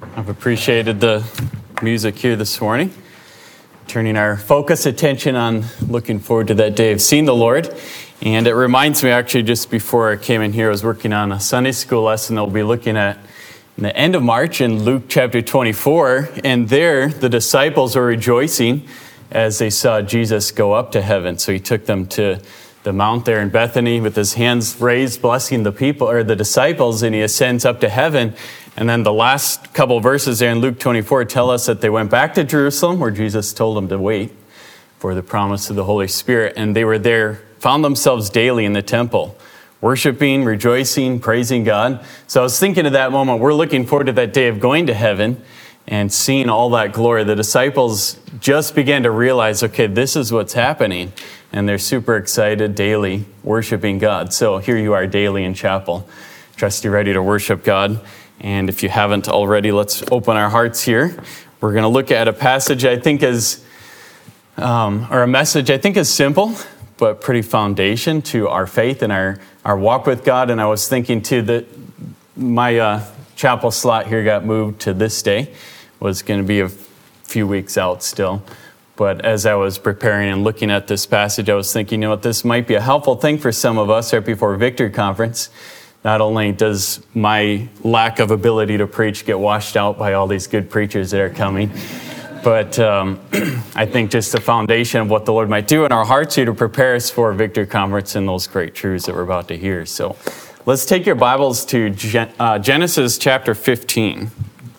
I've appreciated the music here this morning, turning our focus attention on looking forward to that day of seeing the Lord. And it reminds me, actually, just before I came in here, I was working on a Sunday school lesson that we'll be looking at in the end of March in Luke chapter 24. And there, the disciples were rejoicing as they saw Jesus go up to heaven. So he took them to the mount there in Bethany with his hands raised, blessing the people, or the disciples, and he ascends up to heaven. And then the last couple of verses there in Luke 24 tell us that they went back to Jerusalem, where Jesus told them to wait for the promise of the Holy Spirit. And they were there, found themselves daily in the temple, worshiping, rejoicing, praising God. So I was thinking of that moment. We're looking forward to that day of going to heaven and seeing all that glory. The disciples just began to realize, okay, this is what's happening. And they're super excited, daily worshiping God. So here you are daily in chapel. Trust you're ready to worship God. And if you haven't already, let's open our hearts here. We're going to look at a passage I think is, or a message I think is simple, but pretty foundation to our faith and our walk with God. And I was thinking too that my chapel slot here got moved to this day. Was going to be a few weeks out still. But as I was preparing and looking at this passage, I was thinking, you know what, this might be a helpful thing for some of us right before Victory Conference. Not only does my lack of ability to preach get washed out by all these good preachers that are coming, but I think just the foundation of what the Lord might do in our hearts here to prepare us for Victory Conference and those great truths that we're about to hear. So let's take your Bibles to Genesis chapter 15.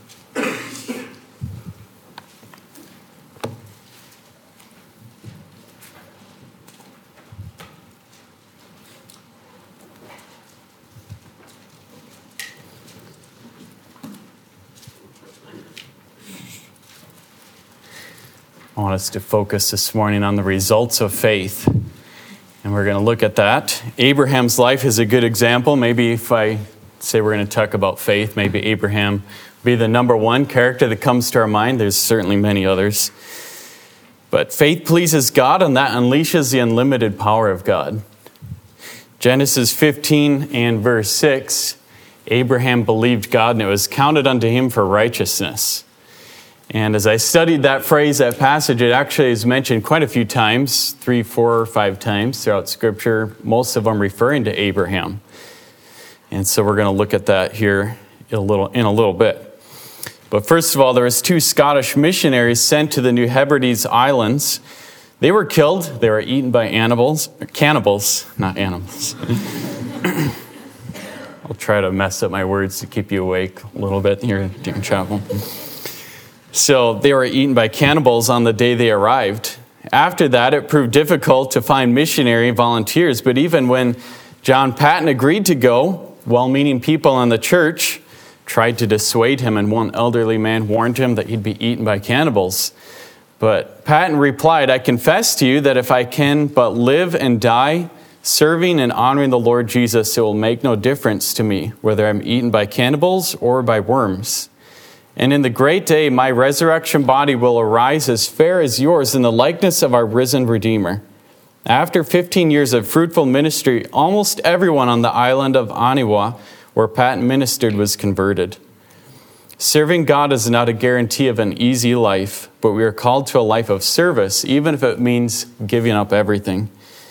I want us to focus this morning on the results of faith. And we're going to look at that. Abraham's life is a good example. Maybe if I say we're going to talk about faith, maybe Abraham would be the number one character that comes to our mind. There's certainly many others. But faith pleases God, and that unleashes the unlimited power of God. Genesis 15 and verse 6, Abraham believed God, and it was counted unto him for righteousness. And as I studied that phrase, that passage, it actually is mentioned quite a few times, 3, 4, or 5 times throughout Scripture, most of them referring to Abraham. And so we're going to look at that here in a little bit. But first of all, there was 2 Scottish missionaries sent to the New Hebrides Islands. They were killed. They were eaten by cannibals, not animals. I'll try to mess up my words to keep you awake a little bit here during chapel. So they were eaten by cannibals on the day they arrived. After that, it proved difficult to find missionary volunteers. But even when John Paton agreed to go, well-meaning people in the church tried to dissuade him, and one elderly man warned him that he'd be eaten by cannibals. But Paton replied, "I confess to you that if I can but live and die serving and honoring the Lord Jesus, it will make no difference to me whether I'm eaten by cannibals or by worms. And in the great day, my resurrection body will arise as fair as yours in the likeness of our risen Redeemer." After 15 years of fruitful ministry, almost everyone on the island of Aniwa, where Paton ministered, was converted. Serving God is not a guarantee of an easy life, but we are called to a life of service, even if it means giving up everything.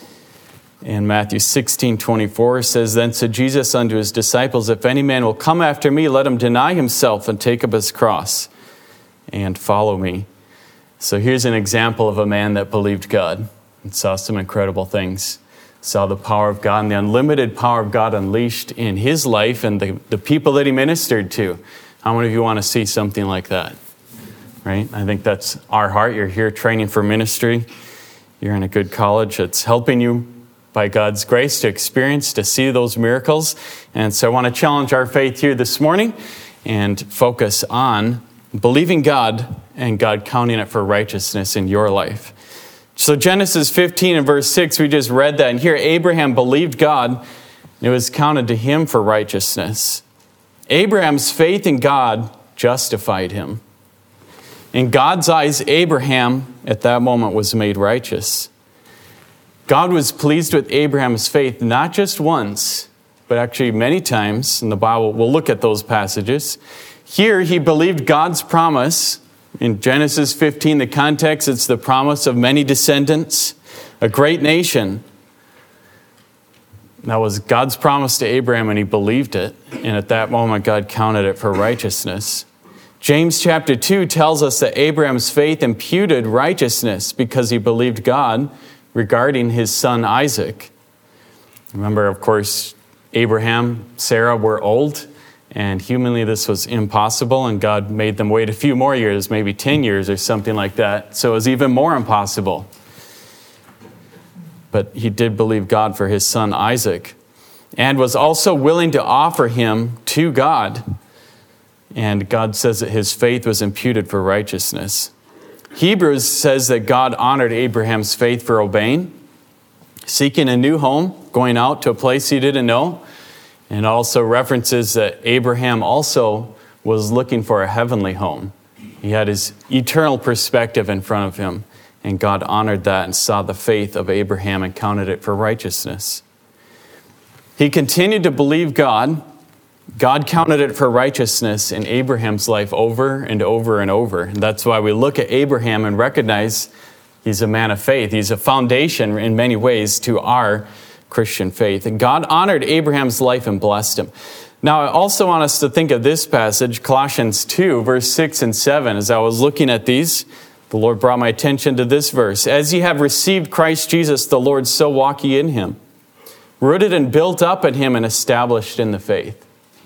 In Matthew 16:24 says, "Then said Jesus unto his disciples, If any man will come after me, let him deny himself and take up his cross and follow me." So here's an example of a man that believed God and saw some incredible things. Saw the power of God and the unlimited power of God unleashed in his life and the people that he ministered to. How many of you want to see something like that? Right? I think that's our heart. You're here training for ministry. You're in a good college. It's helping you by God's grace to experience, to see those miracles. And so I want to challenge our faith here this morning and focus on believing God and God counting it for righteousness in your life. So Genesis 15 and verse 6, we just read that. And here Abraham believed God, and it was counted to him for righteousness. Abraham's faith in God justified him. In God's eyes, Abraham at that moment was made righteous. God was pleased with Abraham's faith not just once, but actually many times in the Bible. We'll look at those passages. Here, he believed God's promise. In Genesis 15, the context, it's the promise of many descendants, a great nation. That was God's promise to Abraham, and he believed it. And at that moment, God counted it for righteousness. James chapter 2 tells us that Abraham's faith imputed righteousness because he believed God regarding his son Isaac. Remember, of course, Abraham, Sarah were old, and humanly this was impossible, and God made them wait a few more years, maybe 10 years or something like that. So it was even more impossible. But he did believe God for his son Isaac, and was also willing to offer him to God. And God says that his faith was imputed for righteousness. Hebrews says that God honored Abraham's faith for obeying, seeking a new home, going out to a place he didn't know, and also references that Abraham also was looking for a heavenly home. He had his eternal perspective in front of him, and God honored that and saw the faith of Abraham and counted it for righteousness. He continued to believe God. God counted it for righteousness in Abraham's life over and over and over. And that's why we look at Abraham and recognize he's a man of faith. He's a foundation in many ways to our Christian faith. And God honored Abraham's life and blessed him. Now, I also want us to think of this passage, Colossians 2, verse 6 and 7. As I was looking at these, the Lord brought my attention to this verse. As ye have received Christ Jesus the Lord, so walk ye in him, rooted and built up in him and established in the faith.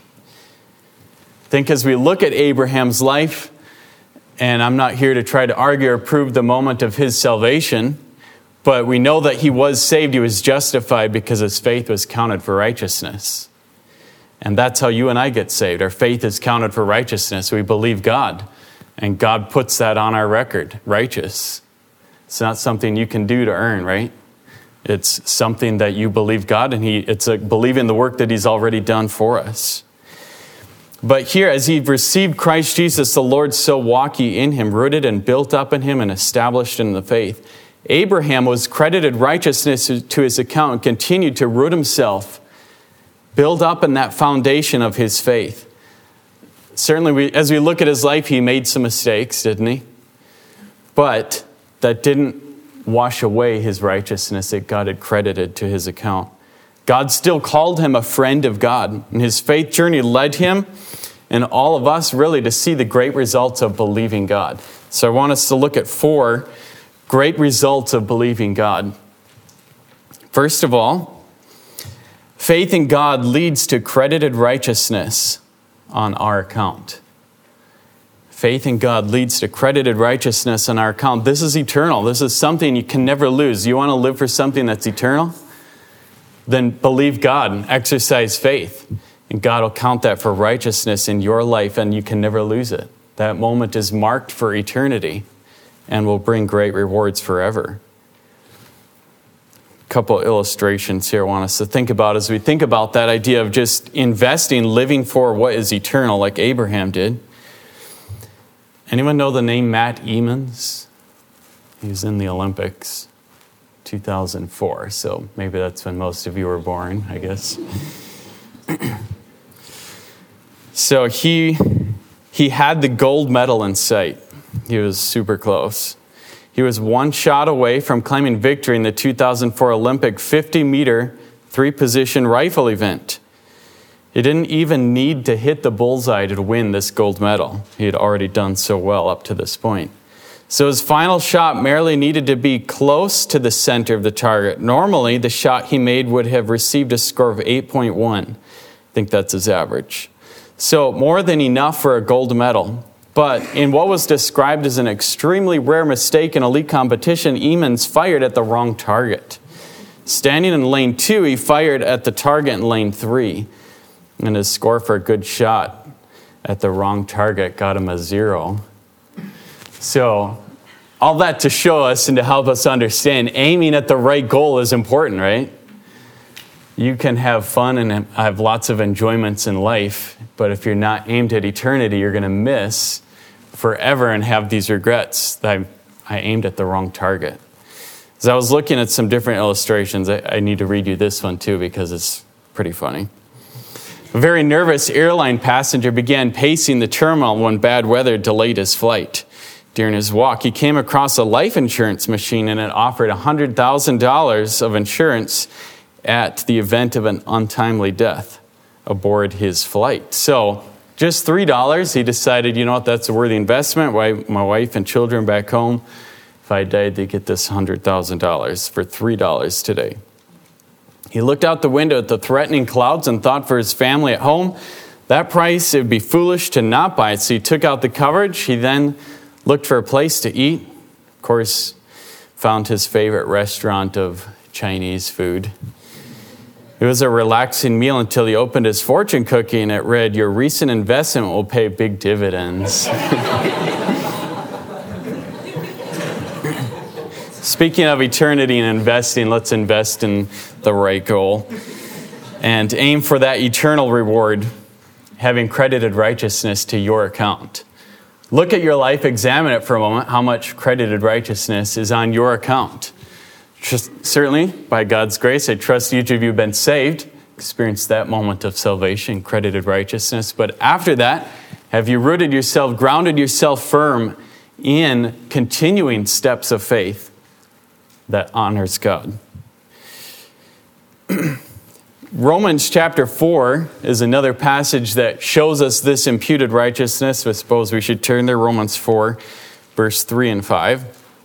I think as we look at Abraham's life, and I'm not here to try to argue or prove the moment of his salvation, but we know that he was saved, he was justified because his faith was counted for righteousness. And that's how you and I get saved. Our faith is counted for righteousness. We believe God, and God puts that on our record, righteous. It's not something you can do to earn, right? It's something that you believe God, and it's a believe in the work that he's already done for us. But here, as he received Christ Jesus the Lord, so walk ye in him, rooted and built up in him and established in the faith. Abraham was credited righteousness to his account and continued to root himself, build up in that foundation of his faith. Certainly, as we look at his life, he made some mistakes, didn't he? But that didn't wash away his righteousness that God had credited to his account. God still called him a friend of God, and his faith journey led him and all of us really to see the great results of believing God. So I want us to look at 4 great results of believing God. First of all, faith in God leads to credited righteousness on our account. Faith in God leads to credited righteousness on our account. This is eternal. This is something you can never lose. You want to live for something that's eternal? Then believe God and exercise faith. And God will count that for righteousness in your life, and you can never lose it. That moment is marked for eternity and will bring great rewards forever. A couple illustrations here I want us to think about as we think about that idea of just investing, living for what is eternal like Abraham did. Anyone know the name Matt Emmons? He was in the Olympics 2004, so maybe that's when most of you were born, I guess. So he had the gold medal in sight. He was super close. He was one shot away from claiming victory in the 2004 Olympic 50-meter 3-position rifle event. He didn't even need to hit the bullseye to win this gold medal. He had already done so well up to this point. So his final shot merely needed to be close to the center of the target. Normally, the shot he made would have received a score of 8.1. I think that's his average. So more than enough for a gold medal. But in what was described as an extremely rare mistake in elite competition, Emmons fired at the wrong target. Standing in lane 2, he fired at the target in lane 3. And his score for a good shot at the wrong target got him a 0. So all that to show us and to help us understand aiming at the right goal is important, right? You can have fun and have lots of enjoyments in life, but if you're not aimed at eternity, you're going to miss forever and have these regrets that I aimed at the wrong target. As I was looking at some different illustrations, I need to read you this one too because it's pretty funny. A very nervous airline passenger began pacing the terminal when bad weather delayed his flight. During his walk, he came across a life insurance machine, and it offered $100,000 of insurance at the event of an untimely death aboard his flight. So just $3, he decided, you know what, that's a worthy investment. My wife and children back home, if I died, they get this $100,000 for $3 today. He looked out the window at the threatening clouds and thought for his family at home, that price, it would be foolish to not buy it. So he took out the coverage. He then looked for a place to eat. Of course, found his favorite restaurant of Chinese food. It was a relaxing meal until he opened his fortune cookie and it read, "Your recent investment will pay big dividends." Speaking of eternity and investing, let's invest in the right goal and aim for that eternal reward, having credited righteousness to your account. Look at your life, examine it for a moment, how much credited righteousness is on your account. Certainly, by God's grace, I trust each of you have been saved, experienced that moment of salvation, credited righteousness. But after that, have you rooted yourself, grounded yourself firm in continuing steps of faith that honors God? Romans chapter 4 is another passage that shows us this imputed righteousness. I suppose we should turn there. Romans 4, verse 3 and 5.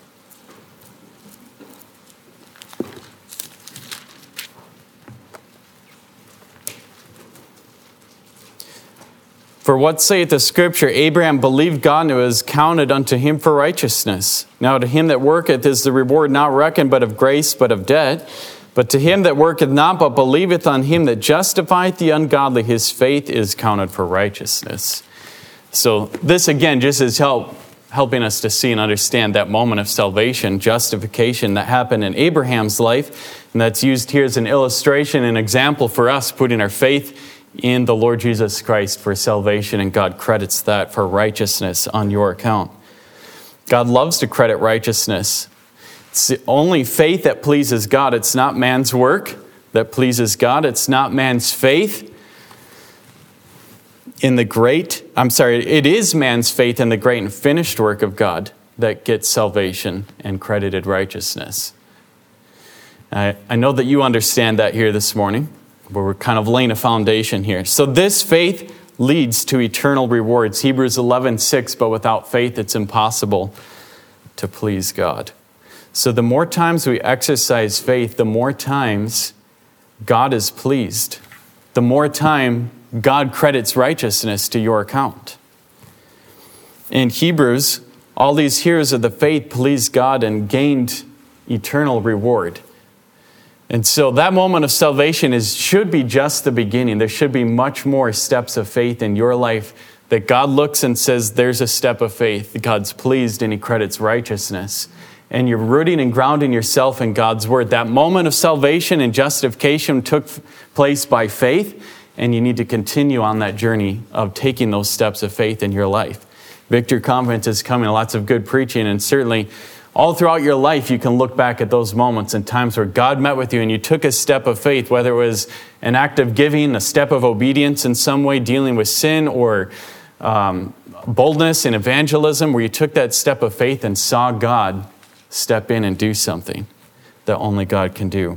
For what saith the Scripture? Abraham believed God, and it was counted unto him for righteousness. Now to him that worketh is the reward not reckoned, but of grace, but of debt. But to him that worketh not, but believeth on him that justifieth the ungodly, his faith is counted for righteousness. So this again just is helping us to see and understand that moment of salvation, justification that happened in Abraham's life. And that's used here as an illustration, an example for us putting our faith in the Lord Jesus Christ for salvation. And God credits that for righteousness on your account. God loves to credit righteousness. It's the only faith that pleases God. It's not man's work that pleases God. It's not man's faith in the great, it is man's faith in the great and finished work of God that gets salvation and credited righteousness. I know that you understand that here this morning, but we're kind of laying a foundation here. So this faith leads to eternal rewards. Hebrews 11:6, but without faith it's impossible to please God. So the more times we exercise faith, the more times God is pleased. The more time God credits righteousness to your account. In Hebrews, all these hearers of the faith pleased God and gained eternal reward. And so that moment of salvation should be just the beginning. There should be much more steps of faith in your life that God looks and says, there's a step of faith. God's pleased and he credits righteousness. And you're rooting and grounding yourself in God's word. That moment of salvation and justification took place by faith, and you need to continue on that journey of taking those steps of faith in your life. Victory Conference is coming, lots of good preaching, and certainly all throughout your life you can look back at those moments and times where God met with you and you took a step of faith, whether it was an act of giving, a step of obedience in some way, dealing with sin, or boldness in evangelism, where you took that step of faith and saw God step in and do something that only God can do.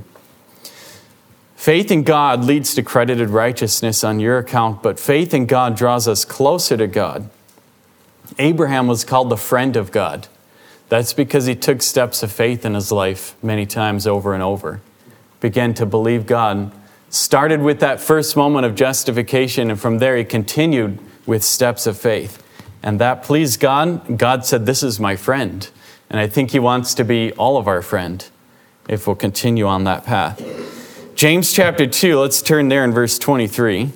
Faith in God leads to credited righteousness on your account, but faith in God draws us closer to God. Abraham was called the friend of God. That's because he took steps of faith in his life many times over and over. Began to believe God. Started with that first moment of justification, and from there he continued with steps of faith. And that pleased God. God said, this is my friend. And I think he wants to be all of our friend if we'll continue on that path. James chapter 2, let's turn there in verse 23.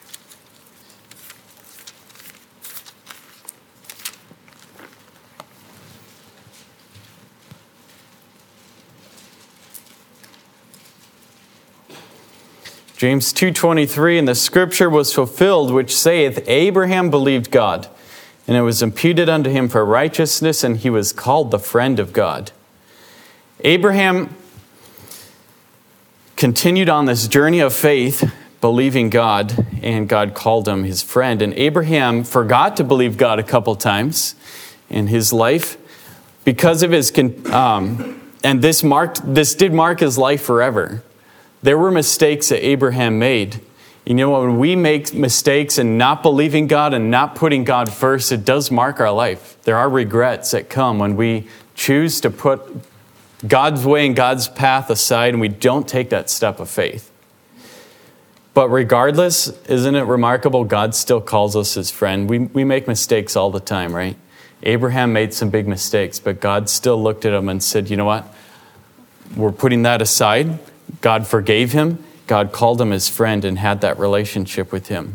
James 2:23, and the scripture was fulfilled, which saith, Abraham believed God, and it was imputed unto him for righteousness, and he was called the friend of God. Abraham continued on this journey of faith believing God, and God called him his friend. And Abraham forgot to believe God a couple times in his life because of his, and this did mark his life forever. There were mistakes that Abraham made. You know, when we make mistakes and not believing God and not putting God first, it does mark our life. There are regrets that come when we choose to put God's way and God's path aside and we don't take that step of faith. But regardless, isn't it remarkable? God still calls us his friend. We make mistakes all the time, right? Abraham made some big mistakes, but God still looked at him and said, you know what? We're putting that aside. God forgave him. God called him his friend and had that relationship with him.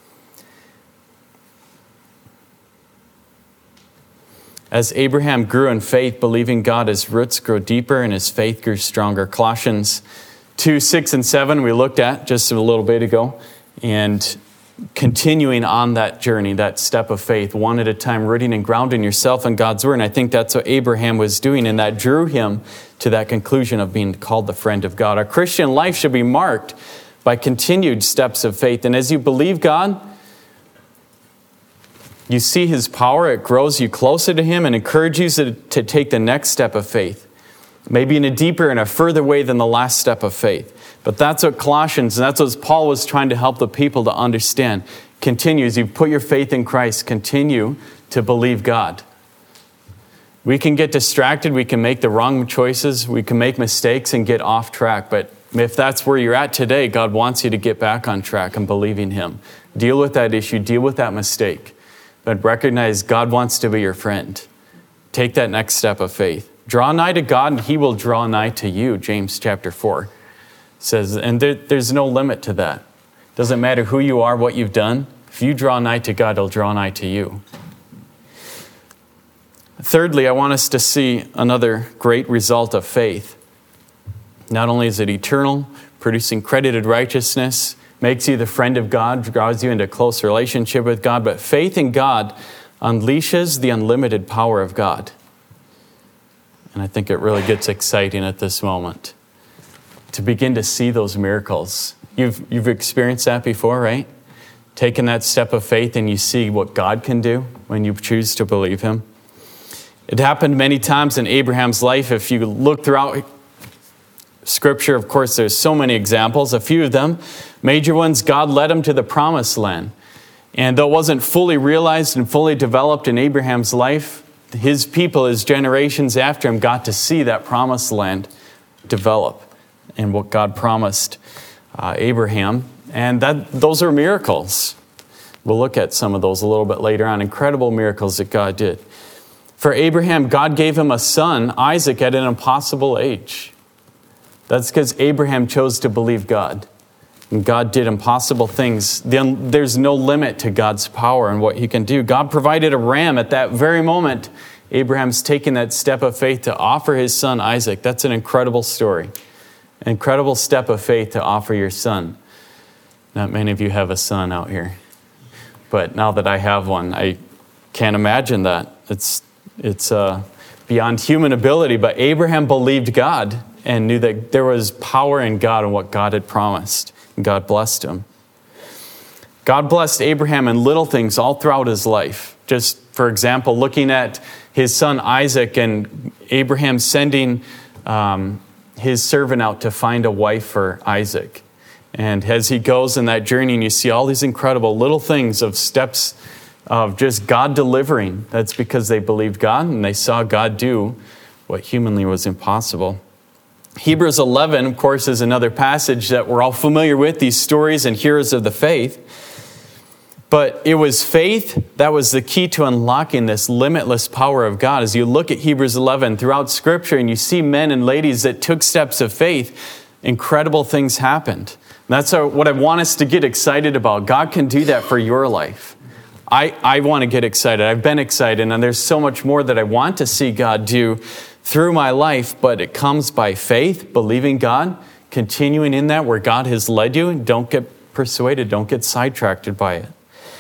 As Abraham grew in faith, believing God, his roots grew deeper and his faith grew stronger. Colossians 2:6-7 we looked at just a little bit ago. And continuing on that journey, that step of faith, one at a time, rooting and grounding yourself in God's word. And I think that's what Abraham was doing, and that drew him to that conclusion of being called the friend of God. Our Christian life should be marked by continued steps of faith. And as you believe God, you see his power, it grows you closer to him and encourages you to take the next step of faith. Maybe in a deeper and a further way than the last step of faith. But that's what Colossians, and that's what Paul was trying to help the people to understand. Continue, as you put your faith in Christ, continue to believe God. We can get distracted, we can make the wrong choices, we can make mistakes and get off track. But if that's where you're at today, God wants you to get back on track and believe in him. Deal with that issue, deal with that mistake. But recognize God wants to be your friend. Take that next step of faith. Draw nigh to God and he will draw nigh to you, James chapter 4 says. And there's no limit to that. Doesn't matter who you are, what you've done. If you draw nigh to God, he'll draw nigh to you. Thirdly, I want us to see another great result of faith. Not only is it eternal, producing credited righteousness, makes you the friend of God, draws you into a close relationship with God, but faith in God unleashes the unlimited power of God. And I think it really gets exciting at this moment to begin to see those miracles. You've experienced that before, right? Taking that step of faith and you see what God can do when you choose to believe him. It happened many times in Abraham's life. If you look throughout Scripture, of course, there's so many examples. A few of them, major ones, God led him to the promised land. And though it wasn't fully realized and fully developed in Abraham's life, his people, his generations after him, got to see that promised land develop and what God promised Abraham. And those are miracles. We'll look at some of those a little bit later on. Incredible miracles that God did. For Abraham, God gave him a son, Isaac, at an impossible age. That's because Abraham chose to believe God. And God did impossible things. Then there's no limit to God's power and what he can do. God provided a ram at that very moment. Abraham's taking that step of faith to offer his son Isaac. That's an incredible story. An incredible step of faith to offer your son. Not many of you have a son out here. But now that I have one, I can't imagine that. It's beyond human ability. But Abraham believed God and knew that there was power in God and what God had promised. And God blessed him. God blessed Abraham in little things all throughout his life. Just, for example, looking at his son Isaac and Abraham sending his servant out to find a wife for Isaac. And as he goes in that journey, and you see all these incredible little things of steps of just God delivering. That's because they believed God and they saw God do what humanly was impossible. Hebrews 11, of course, is another passage that we're all familiar with, these stories and heroes of the faith. But it was faith that was the key to unlocking this limitless power of God. As you look at Hebrews 11 throughout Scripture and you see men and ladies that took steps of faith, incredible things happened. And that's what I want us to get excited about. God can do that for your life. I want to get excited. I've been excited, and there's so much more that I want to see God do through my life, but it comes by faith, believing God, continuing in that where God has led you, and don't get persuaded, don't get sidetracked by it.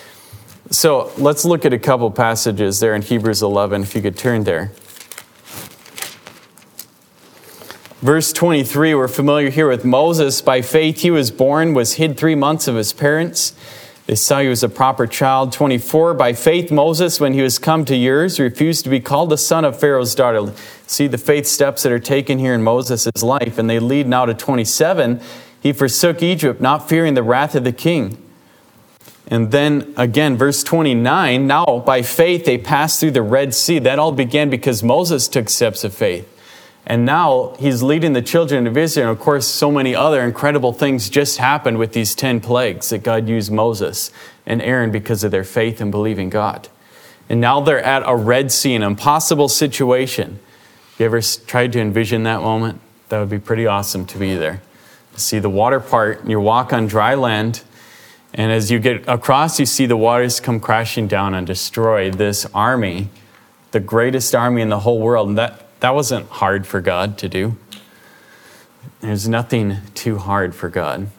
So let's look at a couple passages there in Hebrews 11, if you could turn there. Verse 23, we're familiar here with Moses. By faith he was born, was hid 3 months of his parents. They saw he was a proper child. 24, by faith Moses, when he was come to years, refused to be called the son of Pharaoh's daughter. See the faith steps that are taken here in Moses' life, and they lead now to 27. He forsook Egypt, not fearing the wrath of the king. And then again, verse 29, now by faith they passed through the Red Sea. That all began because Moses took steps of faith. And now he's leading the children of Israel. And of course, so many other incredible things just happened with these 10 plagues that God used Moses and Aaron because of their faith and believing God. And now they're at a Red Sea, an impossible situation. You ever tried to envision that moment? That would be pretty awesome to be there. To see the water part, and you walk on dry land, and as you get across, you see the waters come crashing down and destroy this army, the greatest army in the whole world. And that wasn't hard for God to do. There's nothing too hard for God.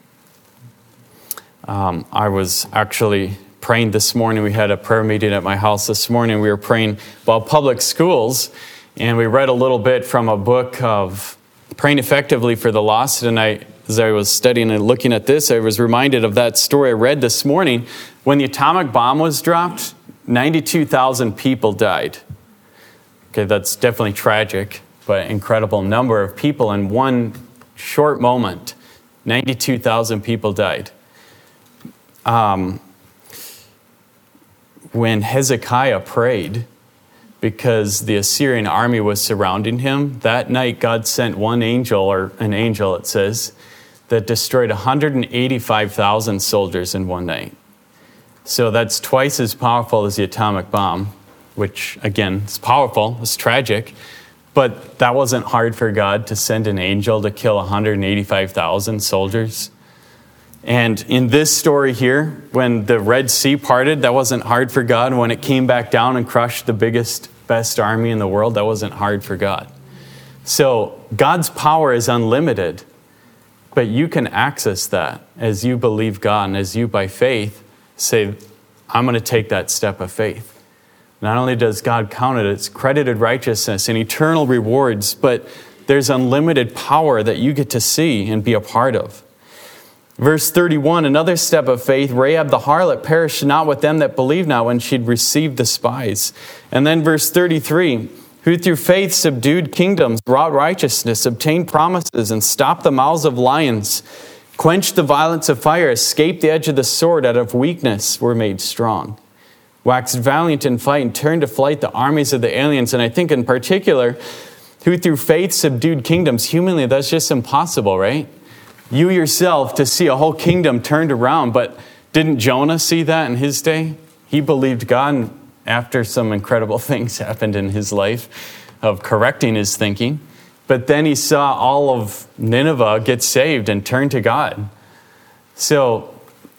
I was actually praying this morning. We had a prayer meeting at my house this morning. We were praying about public schools, and we read a little bit from a book of Praying Effectively for the Lost. And as I was studying and looking at this, I was reminded of that story I read this morning. When the atomic bomb was dropped, 92,000 people died. Okay, that's definitely tragic, but incredible number of people in one short moment. 92,000 people died. When Hezekiah prayed, because the Assyrian army was surrounding him, that night God sent one angel, or an angel it says, that destroyed 185,000 soldiers in one night. So that's twice as powerful as the atomic bomb, which, again, is powerful, it's tragic, but that wasn't hard for God to send an angel to kill 185,000 soldiers. And in this story here, when the Red Sea parted, that wasn't hard for God. When it came back down and crushed the biggest, best army in the world, that wasn't hard for God. So God's power is unlimited, but you can access that as you believe God and as you, by faith, say, I'm going to take that step of faith. Not only does God count it, it's credited righteousness and eternal rewards, but there's unlimited power that you get to see and be a part of. Verse 31, another step of faith, Rahab the harlot perished not with them that believed not when she'd received the spies. And then verse 33, who through faith subdued kingdoms, wrought righteousness, obtained promises, and stopped the mouths of lions, quenched the violence of fire, escaped the edge of the sword, out of weakness were made strong. Waxed valiant in fight and turned to flight the armies of the aliens. And I think in particular, who through faith subdued kingdoms. Humanly, that's just impossible, right? You yourself to see a whole kingdom turned around, but didn't Jonah see that in his day? He believed God, and after some incredible things happened in his life of correcting his thinking. But then he saw all of Nineveh get saved and turn to God. So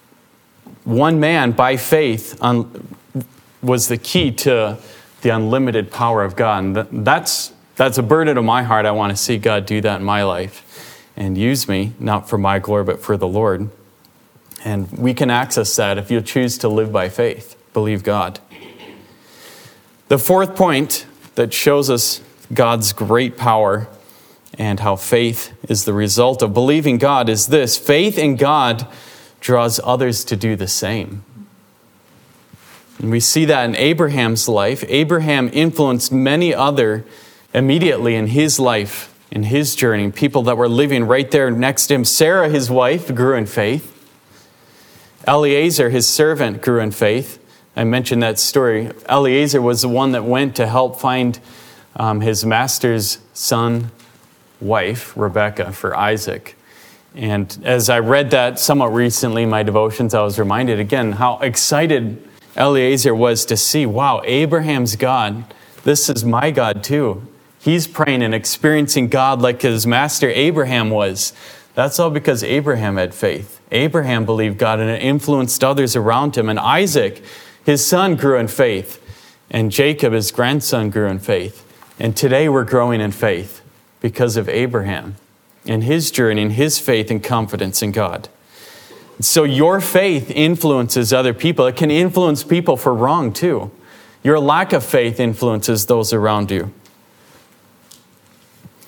one man, by faith, was the key to the unlimited power of God. And that's a burden of my heart. I want to see God do that in my life and use me, not for my glory, but for the Lord. And we can access that if you choose to live by faith, believe God. The fourth point that shows us God's great power and how faith is the result of believing God is this: faith in God draws others to do the same. And we see that in Abraham's life. Abraham influenced many other immediately in his life, in his journey, people that were living right there next to him. Sarah, his wife, grew in faith. Eliezer, his servant, grew in faith. I mentioned that story. Eliezer was the one that went to help find his master's son, wife, Rebekah, for Isaac. And as I read that somewhat recently in my devotions, I was reminded again how excited Eliezer was to see, wow, Abraham's God, this is my God too. He's praying and experiencing God like his master Abraham was. That's all because Abraham had faith. Abraham believed God and it influenced others around him. And Isaac, his son, grew in faith. And Jacob, his grandson, grew in faith. And today we're growing in faith because of Abraham and his journey and his faith and confidence in God. So your faith influences other people. It can influence people for wrong too. Your lack of faith influences those around you.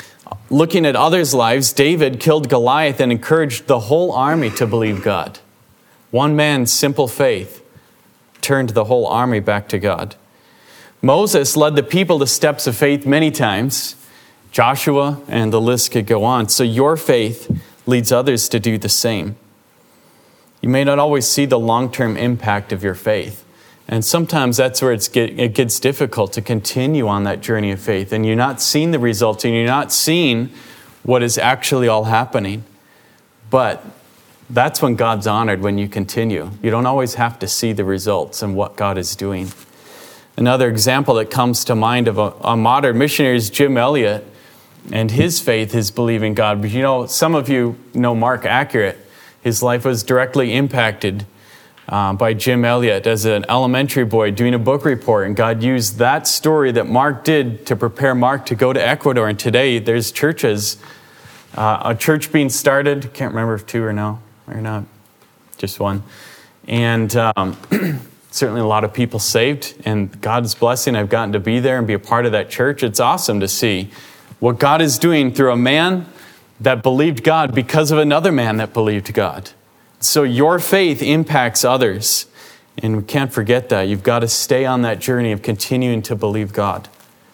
looking at others' lives, David killed Goliath and encouraged the whole army to believe God. One man's simple faith turned the whole army back to God. Moses led the people to steps of faith many times. Joshua, and the list could go on. So your faith leads others to do the same. You may not always see the long-term impact of your faith. And sometimes that's where it gets difficult to continue on that journey of faith. And you're not seeing the results, and you're not seeing what is actually all happening. But that's when God's honored, when you continue. You don't always have to see the results and what God is doing. Another example that comes to mind of a modern missionary is Jim Elliot, and his faith is believing God. But you know, some of you know Mark Accurate. His life was directly impacted by Jim Elliot as an elementary boy doing a book report, and God used that story that Mark did to prepare Mark to go to Ecuador. And today there's churches, a church being started, can't remember if two or no, or not, just one. And certainly a lot of people saved, and God's blessing. I've gotten to be there and be a part of that church. It's awesome to see what God is doing through a man that believed God because of another man that believed God. So your faith impacts others, and we can't forget that. You've got to stay on that journey of continuing to believe God.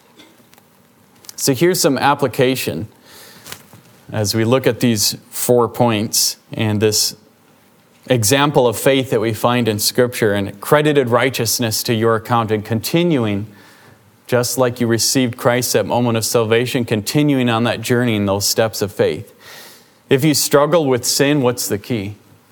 So here's some application as we look at these 4 points and this example of faith that we find in Scripture, and credited righteousness to your account, and continuing, just like you received Christ at moment of salvation, continuing on that journey in those steps of faith. If you struggle with sin, what's the key?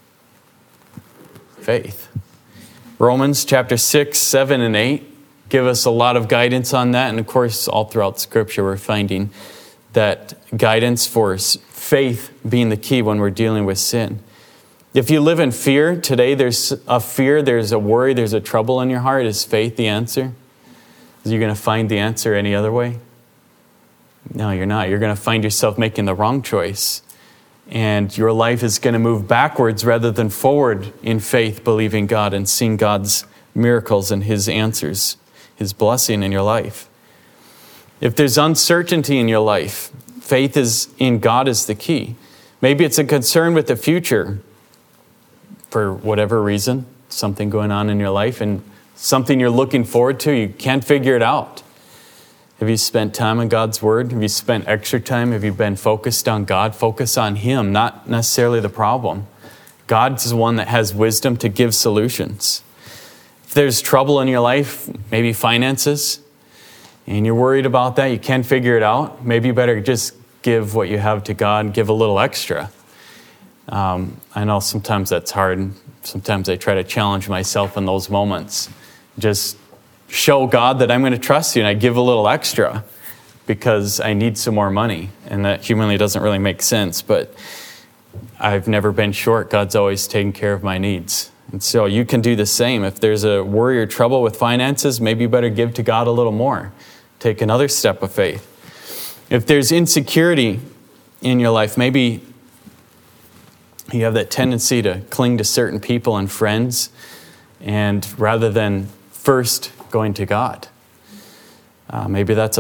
Faith. Romans chapter 6, 7, and 8 give us a lot of guidance on that. And of course, all throughout Scripture, we're finding that guidance for faith being the key when we're dealing with sin. If you live in fear, today there's a fear, there's a worry, there's a trouble in your heart. Is faith the answer? Are you going to find the answer any other way? No, you're not. You're going to find yourself making the wrong choice. And your life is going to move backwards rather than forward in faith, believing God and seeing God's miracles and His answers, His blessing in your life. If there's uncertainty in your life, faith is in God is the key. Maybe it's a concern with the future for whatever reason, something going on in your life and something you're looking forward to, you can't figure it out. Have you spent time in God's Word? Have you spent extra time? Have you been focused on God? Focus on Him, not necessarily the problem. God's the one that has wisdom to give solutions. If there's trouble in your life, maybe finances, and you're worried about that, you can't figure it out, maybe you better just give what you have to God, give a little extra. I know sometimes that's hard. Sometimes I try to challenge myself in those moments. Just show God that I'm going to trust you, and I give a little extra because I need some more money. And that humanly doesn't really make sense, but I've never been short. God's always taken care of my needs. And so you can do the same. If there's a worry or trouble with finances, maybe you better give to God a little more. Take another step of faith. If there's insecurity in your life, maybe you have that tendency to cling to certain people and friends, and rather than first going to God. Maybe that's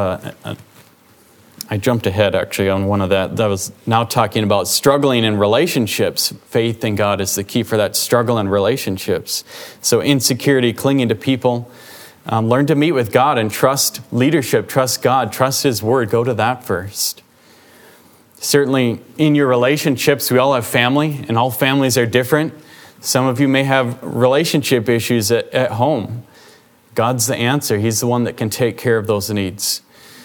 I jumped ahead actually on one of that. That was now talking about struggling in relationships. Faith in God is the key for that struggle in relationships. So insecurity, clinging to people. Learn to meet with God and trust leadership, trust God, trust His Word. Go to that first. Certainly in your relationships, we all have family, and all families are different. Some of you may have relationship issues at home. God's the answer. He's the one that can take care of those needs.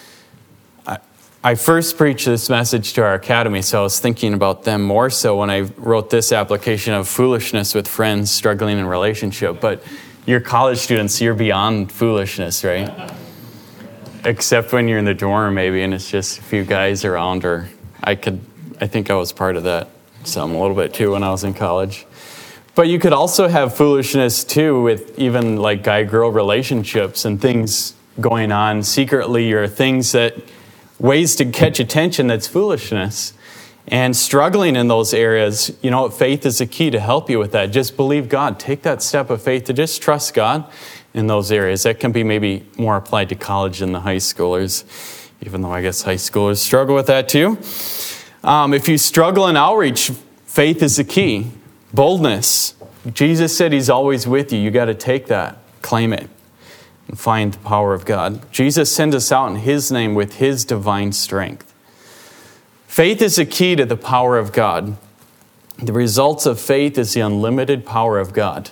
I first preached this message to our academy, so I was thinking about them more so when I wrote this application of foolishness with friends struggling in relationship. But you're college students, you're beyond foolishness, right? Except when you're in the dorm maybe and it's just a few guys around, or I think I was part of that some a little bit too when I was in college. But you could also have foolishness too with even like guy-girl relationships and things going on secretly, or things that ways to catch attention that's foolishness. And struggling in those areas, you know, faith is a key to help you with that. Just believe God. Take that step of faith to just trust God in those areas. That can be maybe more applied to college than the high schoolers. even though I guess high schoolers struggle with that too. If you struggle in outreach, faith is the key. Boldness. Jesus said he's always with you. You got to take that, claim it, and find the power of God. Jesus sent us out in his name with his divine strength. Faith is the key to the power of God. The results of faith is the unlimited power of God.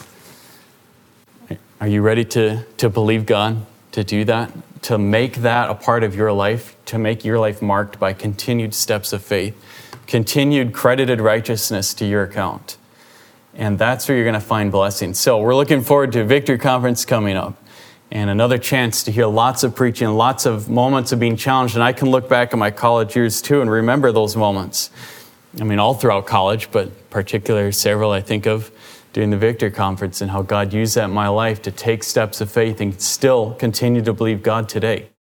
Are you ready to believe God, to do that, to make that a part of your life, to make your life marked by continued steps of faith, continued credited righteousness to your account? And that's where you're going to find blessing. So we're looking forward to Victory Conference coming up and another chance to hear lots of preaching, lots of moments of being challenged. And I can look back at my college years too and remember those moments. I mean, all throughout college, but particularly several I think of during the Victory Conference, and how God used that in my life to take steps of faith and still continue to believe God today.